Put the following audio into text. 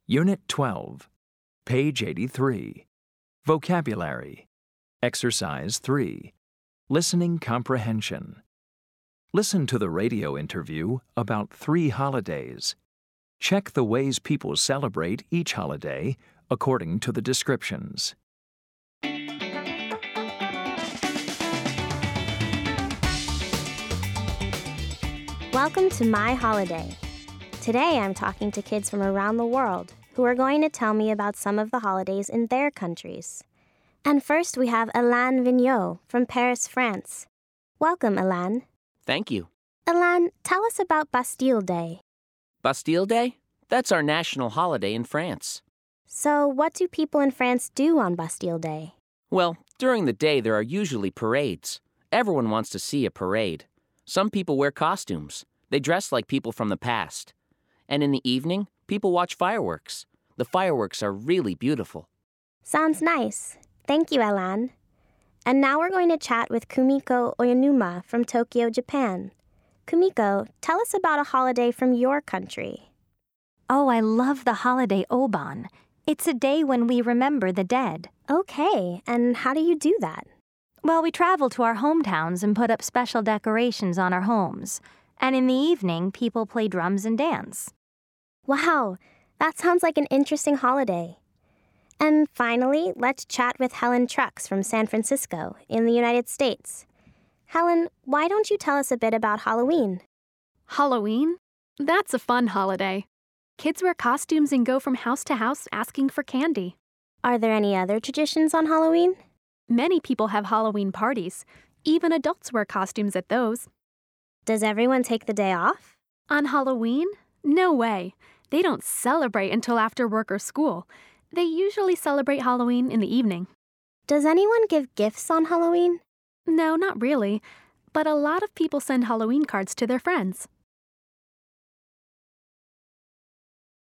Unit 12, page 83. Vocabulary. Exercise 3. Listening comprehension. Listen to the radio interview about 3 holidays. Check the ways people celebrate each holiday according to the descriptions. Welcome to My Holiday. Today I'm talking to kids from around the world who are going to tell me about some of the holidays in their countries. And first we have Alain Vigneault from Paris, France. Welcome, Alain. Thank you. Alain, tell us about Bastille Day. Bastille Day? That's our national holiday in France. So what do people in France do on Bastille Day? Well, during the day there are usually parades. Everyone wants to see a parade. Some people wear costumes. They dress like people from the past. And in the evening, people watch fireworks. The fireworks are really beautiful. Sounds nice. Thank you, Alain. And now we're going to chat with Kumiko Oyonuma from Tokyo, Japan. Kumiko, tell us about a holiday from your country. Oh, I love the holiday Obon. It's a day when we remember the dead. Okay, and how do you do that? Well, we travel to our hometowns and put up special decorations on our homes. And in the evening, people play drums and dance. Wow, that sounds like an interesting holiday. And finally, let's chat with Helen Trucks from San Francisco in the United States. Helen, why don't you tell us a bit about Halloween? Halloween? That's a fun holiday. Kids wear costumes and go from house to house asking for candy. Are there any other traditions on Halloween? Many people have Halloween parties. Even adults wear costumes at those. Does everyone take the day off? On Halloween? No way. They don't celebrate until after work or school. They usually celebrate Halloween in the evening. Does anyone give gifts on Halloween? No, not really. But a lot of people send Halloween cards to their friends.